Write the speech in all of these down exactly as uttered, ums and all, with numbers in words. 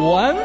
文。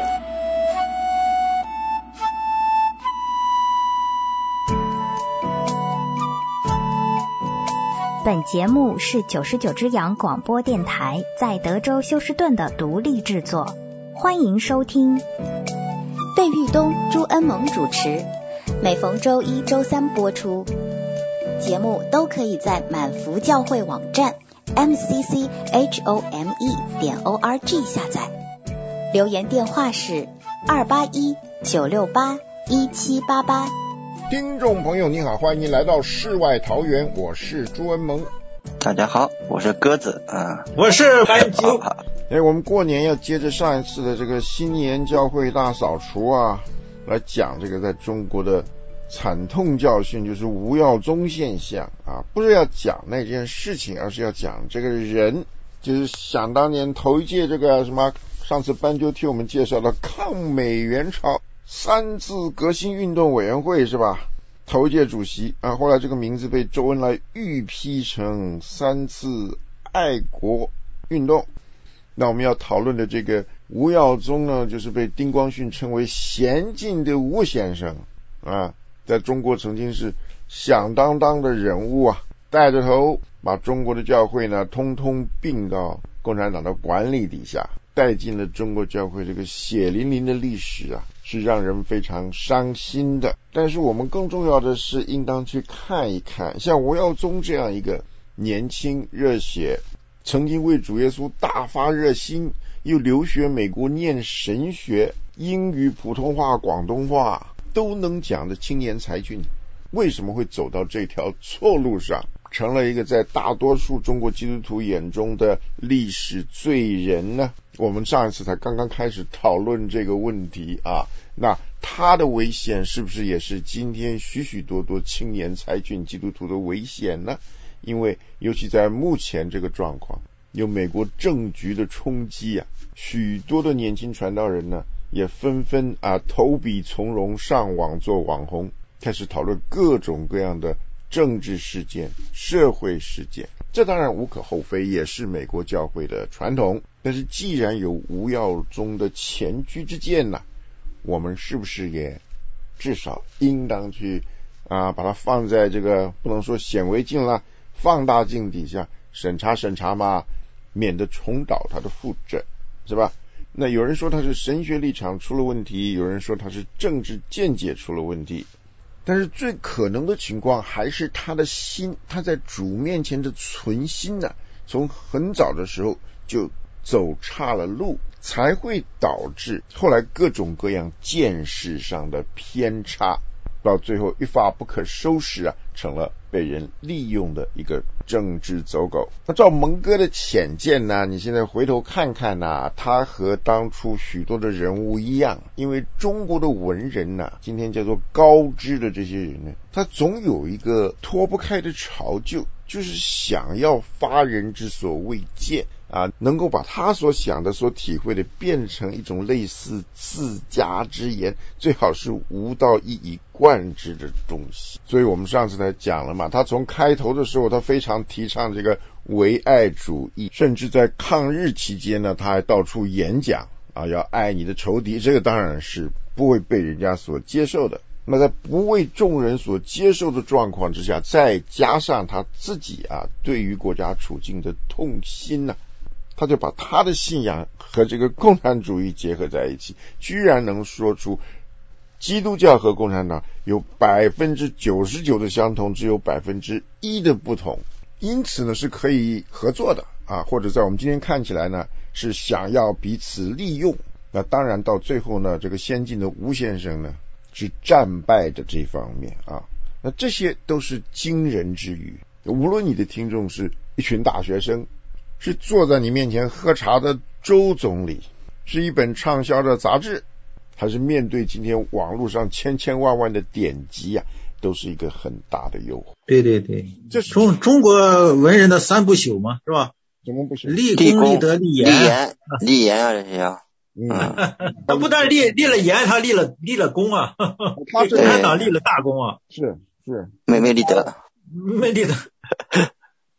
本节目是九十九只羊广播电台在德州休斯顿的独立制作，欢迎收听。 费玉东、朱恩萌主持，每逢周一、周三播出。节目都可以在满福教会网站 m c c h o m e 点 o r g 下载。留言电话是二八一九六八一七八八。 听众朋友你好，欢迎您来到世外桃源，我是朱恩萌。 大家好，我是鸽子啊， 我是白鸠。 哎，我们过年要接着上一次的这个新年教会大扫除啊，来讲这个在中国的惨痛教训，就是吴耀宗现象啊，不是要讲那件事情，而是要讲这个人，就是想当年头一届这个什么，上次斑鸠替我们介绍的抗美援朝三次革新运动委员会是吧？头一届主席啊，后来这个名字被周恩来预批成三次爱国运动。那我们要讨论的这个吴耀宗呢，就是被丁光绪称为娴静的吴先生啊，在中国曾经是响当当的人物啊，带着头把中国的教会呢通通并到共产党的管理底下，带进了中国教会这个血淋淋的历史啊，是让人非常伤心的。但是我们更重要的是应当去看一看，像吴耀宗这样一个年轻热血，曾经为主耶稣大发热心，又留学美国念神学，英语、普通话、广东话都能讲的青年才俊，为什么会走到这条错路上，成了一个在大多数中国基督徒眼中的历史罪人呢？我们上一次才刚刚开始讨论这个问题啊，那他的危险是不是也是今天许许多多青年才俊基督徒的危险呢？因为尤其在目前这个状况，有美国政局的冲击啊，许多的年轻传道人呢也纷纷啊投笔从戎，上网做网红，开始讨论各种各样的政治事件、社会事件。这当然无可厚非，也是美国教会的传统。但是既然有吴耀宗的前车之鉴呢，我们是不是也至少应当去啊把它放在这个不能说显微镜啦，放大镜底下审查审查嘛，免得重蹈他的覆辙，是吧？那有人说他是神学立场出了问题，有人说他是政治见解出了问题，但是最可能的情况还是他的心，他在主面前的存心呢、啊，从很早的时候就走岔了路，才会导致后来各种各样见识上的偏差，到最后一发不可收拾啊，成了被人利用的一个政治走狗。那照蒙哥的浅见呢，你现在回头看看呢、啊，他和当初许多的人物一样，因为中国的文人呢、啊，今天叫做高知的这些人呢，他总有一个脱不开的潮臼，就是想要发人之所未见啊，能够把他所想的、所体会的变成一种类似自家之言，最好是无道一以贯之的东西。所以我们上次才讲了嘛，他从开头的时候，他非常提倡这个唯爱主义，甚至在抗日期间呢，他还到处演讲啊，要爱你的仇敌，这个当然是不会被人家所接受的。那在不为众人所接受的状况之下，再加上他自己啊对于国家处境的痛心呢、啊，他就把他的信仰和这个共产主义结合在一起，居然能说出基督教和共产党有百分之九十九的相同，只有百分之一的不同，因此呢是可以合作的啊，或者在我们今天看起来呢是想要彼此利用。那当然到最后呢，这个先进的吴先生呢是战败的这方面啊，那这些都是惊人之语。无论你的听众是一群大学生，是坐在你面前喝茶的周总理，是一本畅销的杂志，还是面对今天网络上千千万万的点击啊，都是一个很大的诱惑。 对对对，这是中中国文人的三不朽嘛，是吧？ 怎么不朽？ 立功、立德、立言。 立言，立言啊，这些啊。 嗯，他不但立立了言，他立了立了功啊，他共产党立了大功啊。 是是， 没没立德， 没立德。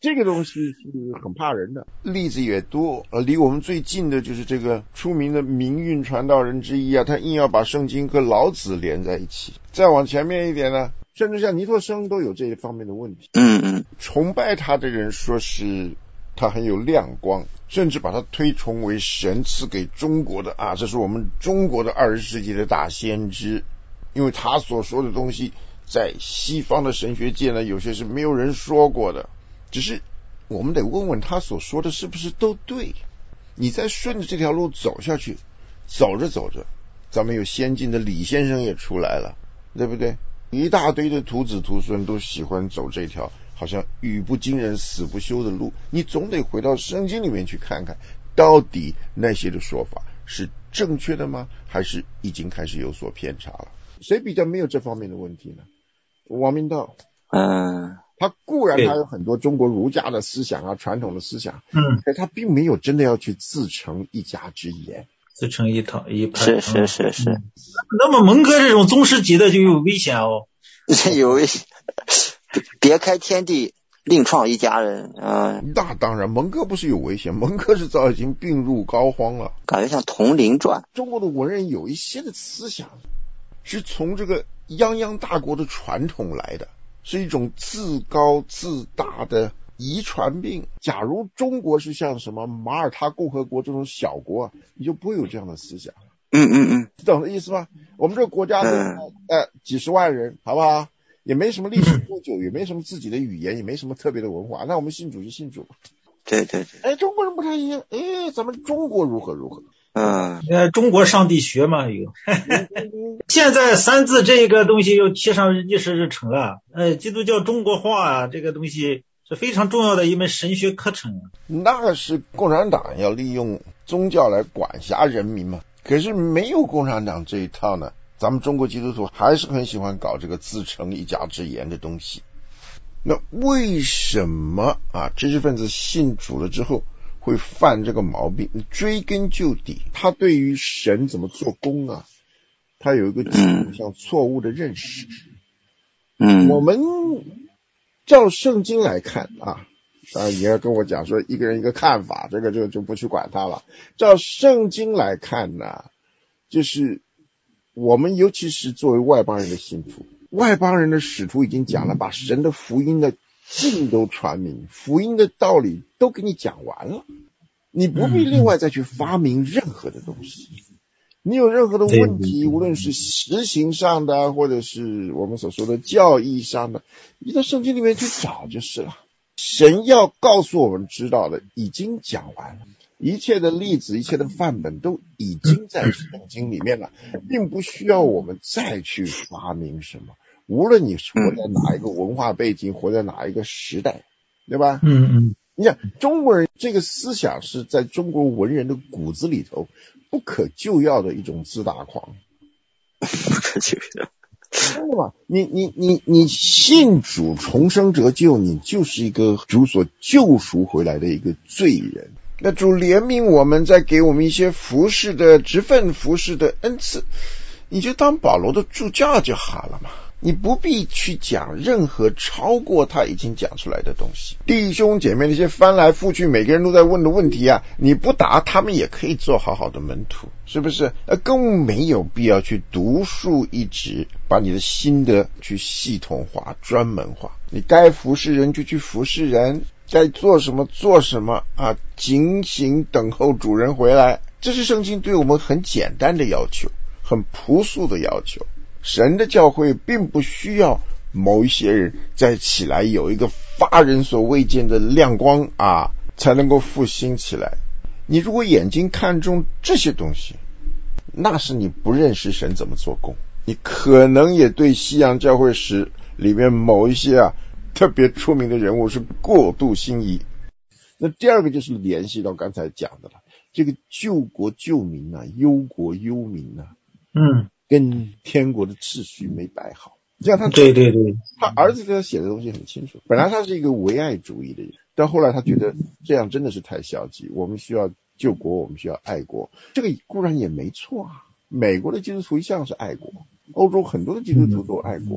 这个东西是很怕人的，例子也多。呃，离我们最近的就是这个出名的民运传道人之一啊，他硬要把圣经和老子连在一起。再往前面一点呢，甚至像尼托生都有这一方面的问题。 嗯嗯， 崇拜他的人说是他很有亮光，甚至把他推崇为神赐给中国的啊，这是我们中国的二十世纪的大先知。因为他所说的东西在西方的神学界呢，有些是没有人说过的，只是我们得问问他所说的是不是都对。你再顺着这条路走下去，走着走着，咱们有先进的李先生也出来了，对不对？一大堆的徒子徒孙都喜欢走这条好像语不惊人死不休的路，你总得回到圣经里面去看看，到底那些的说法是正确的吗？还是已经开始有所偏差了？谁比较没有这方面的问题呢？王明道， 嗯， 他固然他有很多中国儒家的思想啊，传统的思想， 嗯， 但他并没有真的要去自成一家之言， 自成一套一派。 是是是是。 嗯、那么蒙哥这种宗师级的就有危险哦， 有危险，别开天地，另创一家人啊、嗯！ 那当然，蒙哥不是有危险，蒙哥是早已经病入膏肓了， 感觉像铜铃传。 中国的文人有一些的思想是从这个泱泱大国的传统来的，是一种自高自大的遗传病。假如中国是像什么马耳他共和国这种小国，你就不会有这样的思想。 嗯嗯嗯， 懂的意思吗？我们这个国家的、嗯、呃几十万人，好不好？也没什么历史悠久，也没什么自己的语言，也没什么特别的文化，那我们信主就信主。 对对对。 哎，中国人不太一样，哎，咱们中国如何如何。 嗯， 呃，中国上帝学嘛有。现在三字这个东西又贴上历史日程了，呃，基督教中国化啊，这个东西是非常重要的一门神学课程。 那是共产党要利用宗教来管辖人民嘛，可是没有共产党这一套呢，咱们中国基督徒还是很喜欢搞这个自成一家之言的东西。那为什么啊知识分子信主了之后会犯这个毛病？追根究底，他对于神怎么做工啊，他有一个像错误的认识。 嗯， 我们照圣经来看啊，啊，你要跟我讲说一个人一个看法，这个就就不去管他了。照圣经来看呢，就是我们尤其是作为外邦人的信徒，外邦人的使徒已经讲了，把神的福音的尽都传明，福音的道理都给你讲完了，你不必另外再去发明任何的东西。你有任何的问题，无论是实行上的或者是我们所说的教义上的，你到圣经里面去找就是了。神要告诉我们知道的已经讲完了，一切的例子，一切的范本都已经在圣经里面了，并不需要我们再去发明什么。无论你活在哪一个文化背景，活在哪一个时代，对吧？ 嗯嗯， 你想中国人这个思想是在中国文人的骨子里头不可救药的一种自大狂， 不可救药。 真的吗？你你你你信主重生得救，你就是一个主所救赎回来的一个罪人。那主怜悯我们，再给我们一些服侍的职分、服侍的恩赐，你就当保罗的助教就好了嘛。你不必去讲任何超过他已经讲出来的东西。弟兄姐妹那些翻来覆去每个人都在问的问题啊，你不答他们也可以做好好的门徒，是不是？呃，更没有必要去独树一帜，把你的心得去系统化、专门化。你该服侍人就去服侍人，该做什么做什么啊，警醒等候主人回来。这是圣经对我们很简单的要求，很朴素的要求。神的教会并不需要某一些人再起来有一个发人所未见的亮光啊，才能够复兴起来。你如果眼睛看中这些东西，那是你不认识神怎么做工。你可能也对西洋教会史里面某一些啊特别出名的人物是过度心仪。那第二个就是联系到刚才讲的了，这个救国救民啊，忧国忧民啊， 嗯， 跟天国的秩序没摆好。这样他对对对， 他儿子给他写的东西很清楚。本来他是一个唯爱主义的人，但后来他觉得这样真的是太消极，我们需要救国，我们需要爱国。这个固然也没错啊，美国的基督徒一向是爱国，欧洲很多的基督徒都爱国，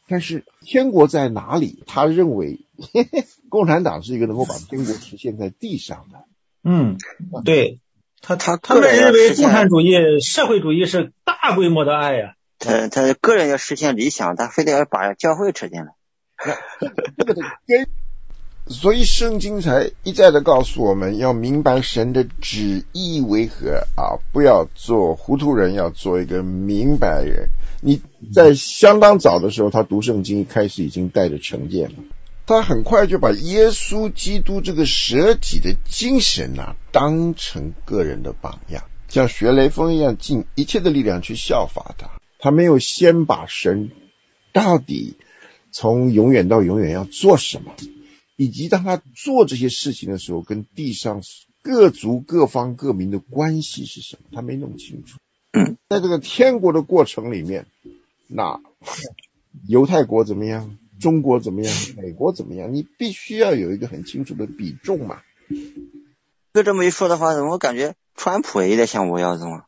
但是天国在哪里？他认为呵呵共产党是一个能够把天国实现在地上的。 嗯，对，他他他们认为共产主义、社会主义是大规模的爱呀、 啊。他他个人要实现理想，他非得要把教会扯进来。 这个的根，所以圣经才一再的告诉我们要明白神的旨意为何啊！不要做糊涂人，要做一个明白人。你在相当早的时候，他读圣经一开始已经带着成见了。他很快就把耶稣基督这个舍己的精神啊，当成个人的榜样，像学雷锋一样，尽一切的力量去效法他。他没有先把神到底从永远到永远要做什么，以及当他做这些事情的时候，跟地上各族各方各民的关系是什么，他没弄清楚。 嗯， 在这个天国的过程里面，那犹太国怎么样？中国怎么样？美国怎么样？你必须要有一个很清楚的比重嘛。 就这么一说的话，我感觉川普也有点像吴耀宗啊。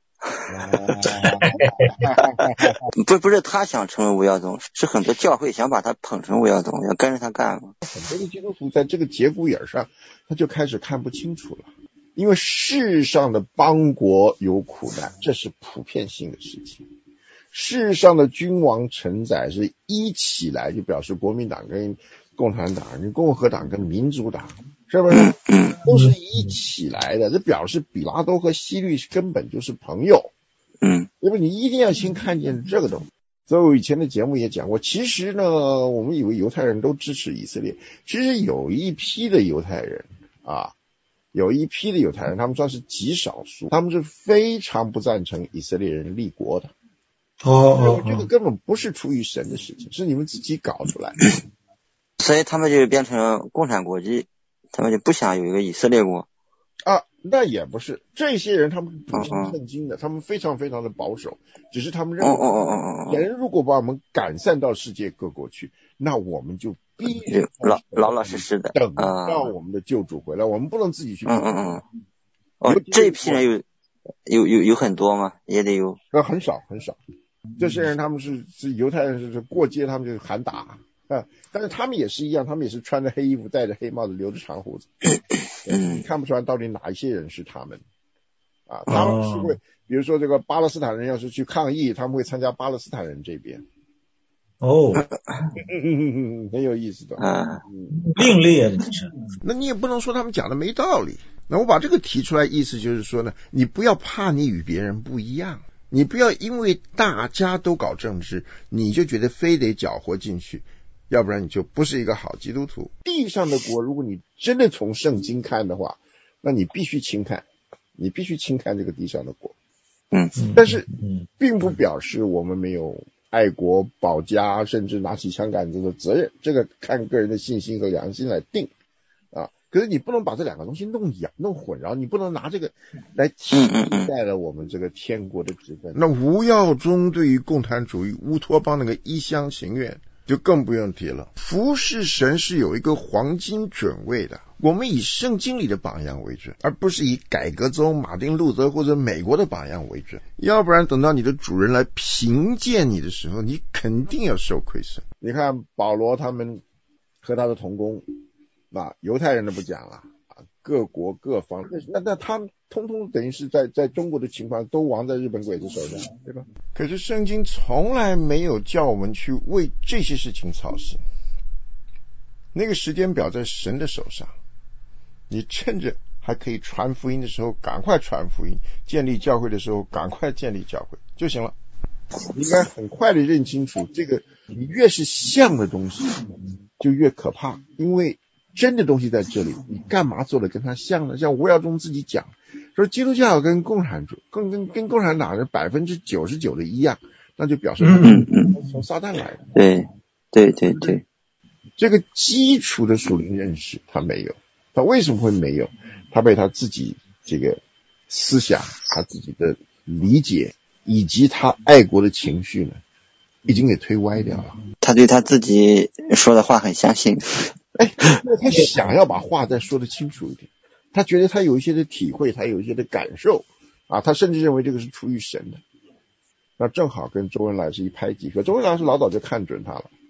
不不是他想成为吴耀宗，是很多教会想把他捧成吴耀宗，要跟着他干嘛。 很多的基督徒在这个节骨眼上，他就开始看不清楚了。因为世上的邦国有苦难，这是普遍性的事情。世上的君王臣宰是一起来，就表示国民党跟共产党、共和党跟民主党，是不是都是一起来的？这表示比拉多和希律根本就是朋友。 嗯， 因为你一定要先看见这个东西。所以我以前的节目也讲过，其实呢，我们以为犹太人都支持以色列，其实有一批的犹太人啊，有一批的犹太人，他们算是极少数，他们是非常不赞成以色列人立国的。 哦哦， 这个根本不是出于神的事情，是你们自己搞出来的。 所以他们就变成共产国际，他们就不想有一个以色列国啊。那也不是，这些人他们不信圣经的，他们非常非常的保守，只是他们认为人如果把我们赶散到世界各国去，那我们就必须老老老实实的等到我们的救主回来，我们不能自己去。 嗯嗯嗯。哦，这一批人有有有有很多吗？也得有。 呃，很少很少。这些人他们是是犹太人，是过街他们就喊打啊，但是他们也是一样，他们也是穿着黑衣服，戴着黑帽子，留着长胡子，你看不出来到底哪一些人是他们啊？他们是会，比如说这个巴勒斯坦人要是去抗议，他们会参加巴勒斯坦人这边。 哦， 很有意思的啊， 另类啊，这是。 那你也不能说他们讲的没道理。那我把这个提出来，意思就是说呢，你不要怕你与别人不一样。你不要因为大家都搞政治，你就觉得非得搅和进去，要不然你就不是一个好基督徒。地上的国，如果你真的从圣经看的话，那你必须轻看，你必须轻看这个地上的国。 嗯， 但是并不表示我们没有爱国保家，甚至拿起枪杆子的责任，这个看个人的信心和良心来定啊。可是你不能把这两个东西弄咬弄混淆，你不能拿这个来替代了我们这个天国的职分。那吴耀宗对于共产主义乌托邦那个一厢情愿就更不用提了。服侍神是有一个黄金准位的，我们以圣经里的榜样为准，而不是以改革宗、马丁路德或者美国的榜样为准。要不然等到你的主人来评鉴你的时候，你肯定要受亏损。你看保罗他们和他的同工，那犹太人都不讲了啊，各国各方，那那他们通通等于是在在中国的情况都亡在日本鬼子手上，对吧？可是圣经从来没有叫我们去为这些事情操心。那个时间表在神的手上，你趁着还可以传福音的时候赶快传福音，建立教会的时候赶快建立教会就行了。应该很快的认清楚，这个你越是像的东西就越可怕，因为真的东西在这里，你干嘛做的跟他像呢？像吴耀宗自己讲说，基督教跟共产主跟跟跟共产党是百分之九十九的一样，那就表示从撒旦来的。 对对对对， 这个基础的属灵认识他没有，他为什么会没有？他被他自己这个思想、他自己的理解以及他爱国的情绪呢，已经给推歪掉了。 他对他自己说的话很相信。 哎，他想要把话再说得清楚一点，他觉得他有一些的体会，他有一些的感受啊，他甚至认为这个是出于神的。那正好跟周恩来是一拍即合，周恩来是老早就看准他了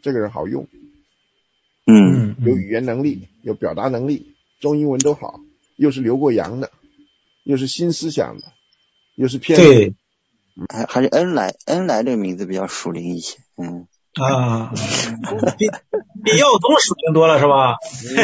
这个人好用， 嗯， 有语言能力，有表达能力，中英文都好，又是留过洋的，又是新思想的，又是偏对， 还还是恩来，恩来这个名字比较属灵一些，嗯啊，比比耀宗属灵多了是吧？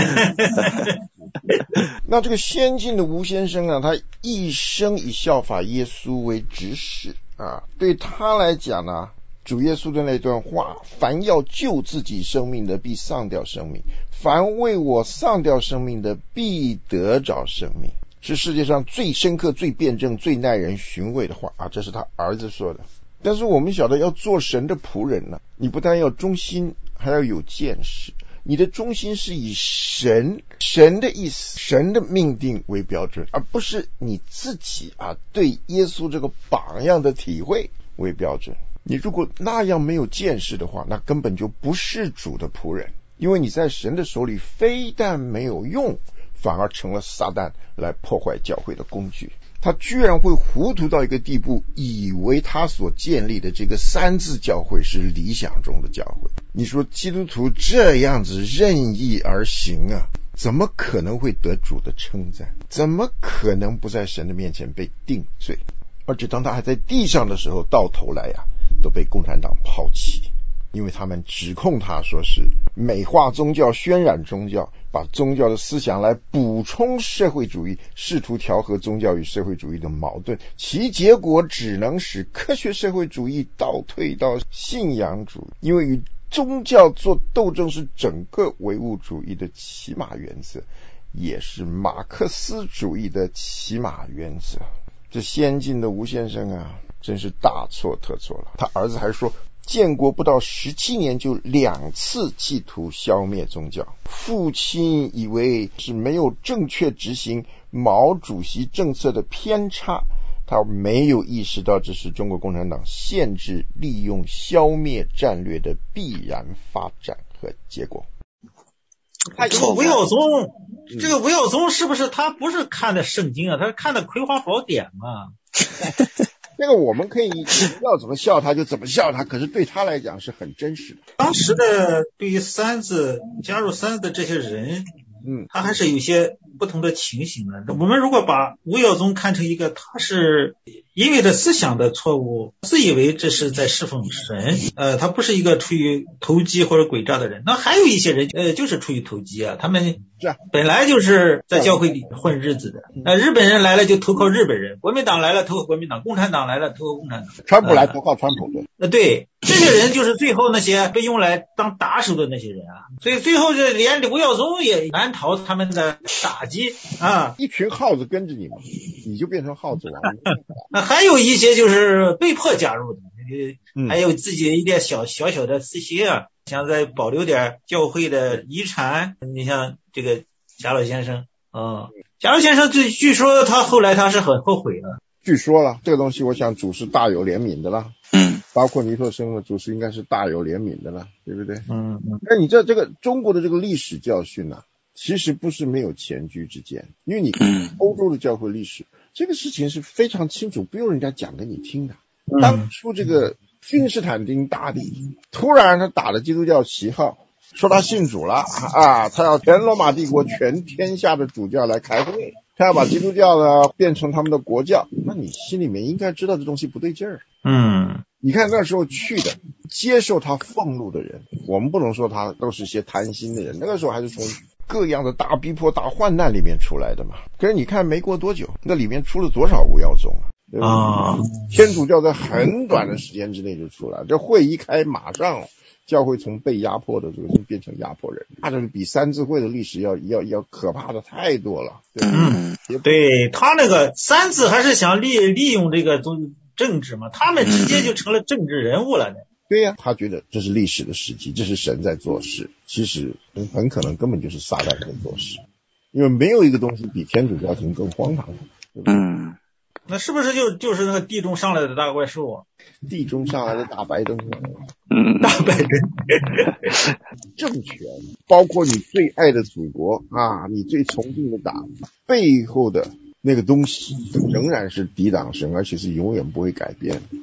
那这个先进的吴先生啊，他一生以效法耶稣为指使啊，对他来讲呢，主耶稣的那段话，凡要救自己生命的必丧掉生命，凡为我丧掉生命的必得着生命，是世界上最深刻最辩证最耐人寻味的话啊，这是他儿子说的。但是我们晓得要做神的仆人呢、啊，你不但要忠心，还要有见识。你的忠心是以神神的意思神的命定为标准，而不是你自己啊对耶稣这个榜样的体会为标准。你如果那样没有见识的话，那根本就不是主的仆人，因为你在神的手里非但没有用，反而成了撒旦来破坏教会的工具。他居然会糊涂到一个地步，以为他所建立的这个三字教会是理想中的教会。你说基督徒这样子任意而行啊，怎么可能会得主的称赞？怎么可能不在神的面前被定罪？而且当他还在地上的时候，到头来呀、啊，都被共产党抛弃，因为他们指控他说是美化宗教、渲染宗教，把宗教的思想来补充社会主义，试图调和宗教与社会主义的矛盾，其结果只能使科学社会主义倒退到信仰主义，因为与宗教做斗争是整个唯物主义的起码原则，也是马克思主义的起码原则。这先进的吴先生啊，真是大错特错了。他儿子还说，建国不到十七年就两次企图消灭宗教，父亲以为是没有正确执行毛主席政策的偏差，他没有意识到这是中国共产党限制利用消灭战略的必然发展和结果。 这个吴耀宗，这个吴耀宗是不是他不是看的圣经啊？他是看的《葵花宝典》嘛？ 那个我们可以要怎么笑他就怎么笑他，可是对他来讲是很真实的。 当时的对于三字加入三字的这些人，嗯，他还是有些不同的情形的。我们如果把吴耀宗看成一个，他是因为这思想的错误，自以为这是在侍奉神，呃，他不是一个出于投机或者诡诈的人。那还有一些人，呃，就是出于投机啊，他们本来就是在教会里混日子的。呃，日本人来了就投靠日本人，国民党来了投靠国民党，共产党来了投靠共产党， 川普来投靠川普，对。 呃，对，这些人就是最后那些被用来当打手的那些人啊，所以最后这连吴耀宗也难逃他们的打击啊！ 一群耗子跟着你嘛，你就变成耗子王。 那还有一些就是被迫加入的，还有自己一点小小小的私心啊，想再保留点教会的遗产。你像这个贾老先生啊，贾老先生据据说他后来他是很后悔的。 据说了，这个东西我想主是大有怜悯的啦。 嗯， 包括尼特生的主是应该是大有怜悯的啦，对不对？ 嗯嗯。 那你这这个中国的这个历史教训啊，其实不是没有前车之鉴，因为你欧洲的教会历史，这个事情是非常清楚，不用人家讲给你听的。当初这个君士坦丁大帝突然他打了基督教旗号，说他信主了啊，他要全罗马帝国全天下的主教来开会，他要把基督教呢变成他们的国教，那你心里面应该知道这东西不对劲儿。 嗯， 你看那时候去的接受他俸禄的人，我们不能说他都是些贪心的人，那个时候还是从各样的大逼迫大患难里面出来的嘛。可是你看没过多久，那里面出了多少吴耀宗啊？啊，天主教在很短的时间之内就出来，这会一开，马上教会从被压迫的这个变成压迫人，那这个比三字会的历史要要要可怕的太多了。对， 嗯，对，他那个三字还是想利利用这个宗政治嘛，他们直接就成了政治人物了呢。 对呀、啊，他觉得这是历史的时机，这是神在做事，其实很可能根本就是撒旦在做事，因为没有一个东西比天主教廷更荒唐。 嗯， 那是不是就就是那个地中上来的大怪兽啊？ 地中上来的大白灯， 嗯， 大白灯， 政权包括你最爱的祖国啊，你最崇敬的党背后的那个东西，仍然是抵挡神，而且是永远不会改变。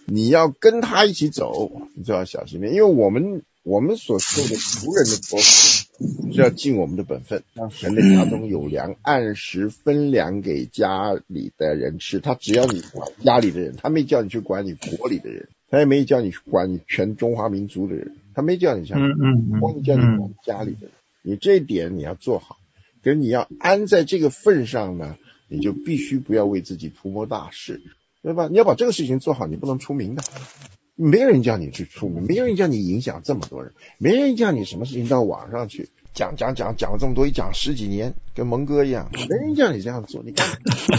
你要跟他一起走，你就要小心点，因为我们我们所受的仆人的托付是要尽我们的本分，让神的家中有粮，按时分粮给家里的人吃。他只要你管家里的人，他没叫你去管你国里的人，他也没叫你去管你全中华民族的人，他没叫你这样， 嗯嗯， 光叫你管家里的人。你这一点你要做好，跟你要安在这个份上呢，你就必须不要为自己图谋大事，对吧？你要把这个事情做好，你不能出名的。没人叫你去出名，没人叫你影响这么多人，没人叫你什么事情到网上去讲讲讲讲了这么多，一讲十几年，跟蒙哥一样，没人叫你这样做。你看，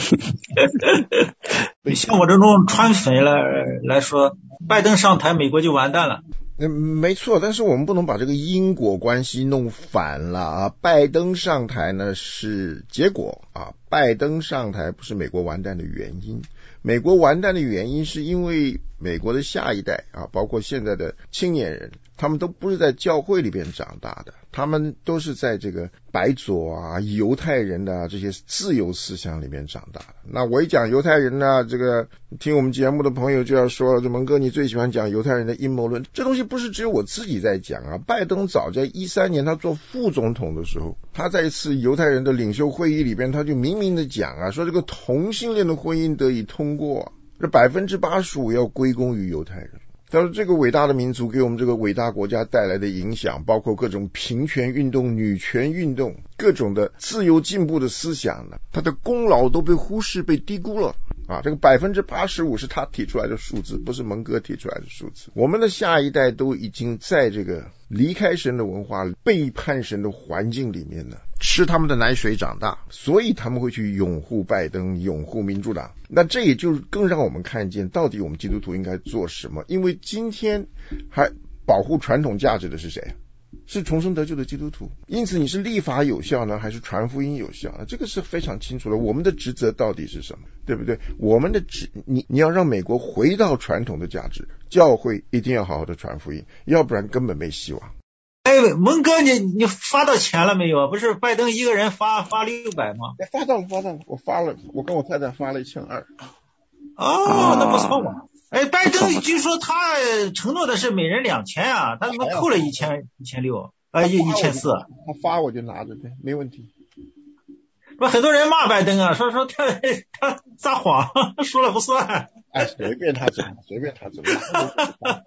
像我这种川粉来来说，拜登上台，美国就完蛋了。 嗯，没错，但是我们不能把这个因果关系弄反了啊！拜登上台呢是结果啊，拜登上台不是美国完蛋的原因。美国完蛋的原因是因为美国的下一代啊，包括现在的青年人，他们都不是在教会里边长大的，他们都是在这个白左啊、犹太人的、啊、这些自由思想里面长大的。那我一讲犹太人呢，这个听我们节目的朋友就要说了，这蒙哥你最喜欢讲犹太人的阴谋论，这东西不是只有我自己在讲啊。拜登早在一三年他做副总统的时候，他在一次犹太人的领袖会议里边，他就明明的讲啊，说这个同性恋的婚姻得以通过，这百分之八十五要归功于犹太人。他说这个伟大的民族给我们这个伟大国家带来的影响，包括各种平权运动、女权运动，各种的自由进步的思想呢，他的功劳都被忽视、被低估了啊！这个百分之八十五是他提出来的数字，不是蒙哥提出来的数字。我们的下一代都已经在这个离开神的文化、背叛神的环境里面呢，吃他们的奶水长大，所以他们会去拥护拜登、拥护民主党。那这也就更让我们看见到底我们基督徒应该做什么。因为今天还保护传统价值的是谁？是重生得救的基督徒。因此你是立法有效呢，还是传福音有效呢？这个是非常清楚的。我们的职责到底是什么，对不对？我们的职你你要让美国回到传统的价值，教会一定要好好的传福音，要不然根本没希望。 哎，蒙哥，你你发到钱了没有？不是拜登一个人发发六百吗？ 哎，发到了，发到了，我发了，我跟我太太发了一千二。 哦，那不错嘛。哎，拜登据说他承诺的是每人两千啊，他怎么扣了一千一千六啊，一一千四？ 他发我就拿着呗，没问题。 不，很多人骂拜登啊，说说他他撒谎，说了不算。 哎，随便他怎么，随便他怎么。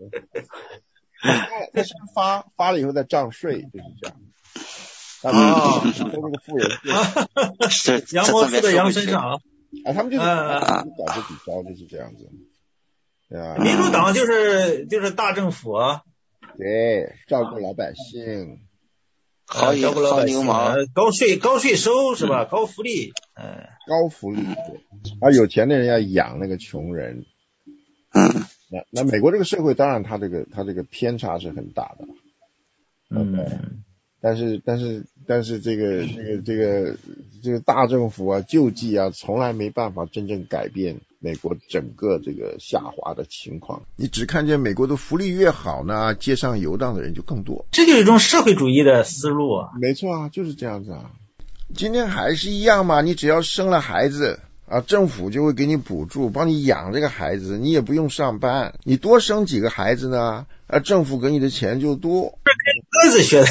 他先发发了以后再账税，就是这样。啊，都这个富人是羊毛出在羊身上啊，他们就是搞这几招就是这样子。对啊， 民主党就是就是大政府啊， 对，照顾老百姓， 好照顾老百姓，高税高税收是吧？ 嗯、 高福利， 嗯，高福利，对，而有钱的人要养那个穷人。 嗯。 那那美国这个社会当然它这个它这个偏差是很大的， 嗯， 但是但是但是这个这个这个这个大政府啊救济啊从来没办法真正改变美国整个这个下滑的情况。你只看见美国的福利越好呢，街上游荡的人就更多， 这就是一种社会主义的思路啊。 没错啊，就是这样子啊。今天还是一样嘛，你只要生了孩子啊，政府就会给你补助，帮你养这个孩子，你也不用上班，你多生几个孩子呢，啊，政府给你的钱就多。 这跟鸽子学的。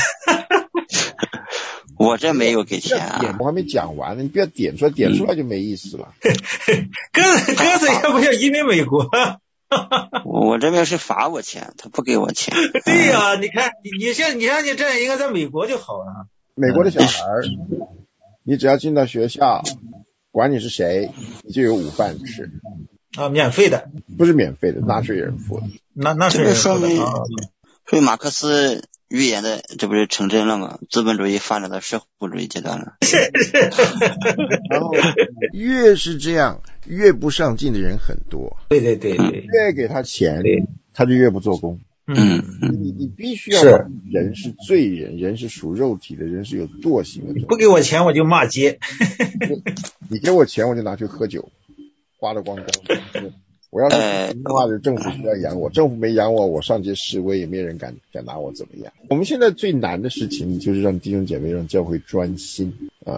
我这没有给钱啊， 我还没讲完呢，你不要点出来，点出来就没意思了。 鸽子鸽子要不要移民美国？ 我这边是罚我钱，他不给我钱。 对呀、啊，你看你像你像你这样应该在美国就好了。 美国的小孩，你只要进到学校，管你是谁，你就有午饭吃啊，免费的， 不是免费的，纳税人付的。 那那是说明说明马克思预言的，这不是成真了吗？资本主义发展到社会主义阶段了。 然后越是这样，越不上进的人很多。 对对对对， 越给他钱，他就越不做工。 嗯， 你你必须要是人是罪人，人是属肉体的，人是有惰性的。 不给我钱我就骂街。 你给我钱我就拿去喝酒，花得光光的。我要是的话，就政府需要养我，政府没养我，我上街示威也没人敢敢拿我怎么样。我们现在最难的事情就是让弟兄姐妹让教会专心啊，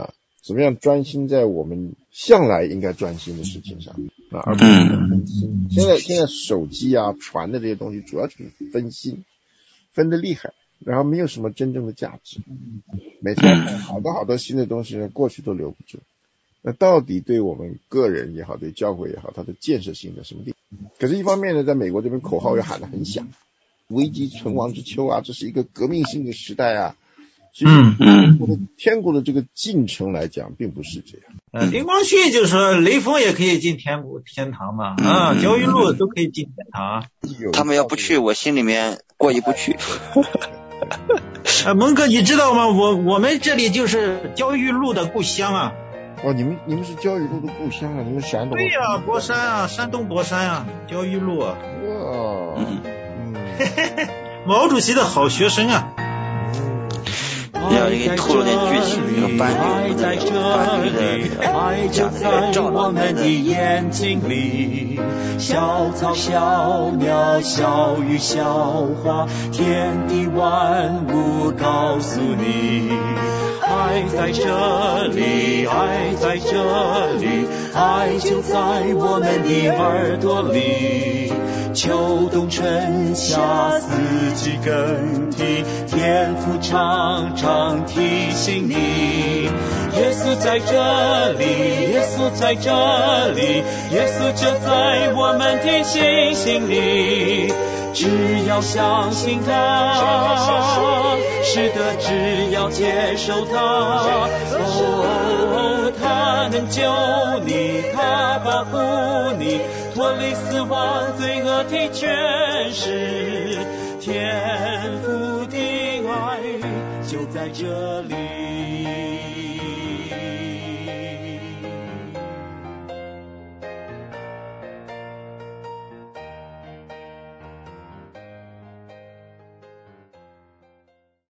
怎么样专心在我们向来应该专心的事情上啊，而不是分心。现在现在手机啊传的这些东西主要就是分心，分得厉害，然后没有什么真正的价值。每天看好多好多新的东西，过去都留不住。那到底对我们个人也好，对教会也好，它的建设性在什么地方？可是一方面呢，在美国这边口号又喊得很响，危机存亡之秋啊，这是一个革命性的时代啊。其实天国的天国的这个进程来讲并不是这样。 呃，丁光绪就说雷锋也可以进天国天堂嘛，啊，焦裕禄都可以进天堂。 他们要不去，我心里面过意不去。 啊，蒙哥你知道吗？我我们这里就是焦裕禄的故乡啊。 哦，你们你们是焦裕禄的故乡啊？你们山东？ 对呀、啊，博山啊，山东博山啊，焦裕禄啊。 哇，嗯嗯， 毛主席的好学生啊。 要给你透露点剧情，这个伴侣的伴侣的讲这个赵老奶奶的眼睛里，小草小鸟小鱼小花，天地万物告诉你，爱在这里，爱在这里，爱就在我们的耳朵里。秋冬春夏四季更替，天父常常提醒你，耶稣在这里，耶稣在这里，耶稣就在我们的心心里。只要相信他，是的，只要接受他，哦，他能救你，他保护你，脱离死亡罪恶的权势，天父的爱就在这里。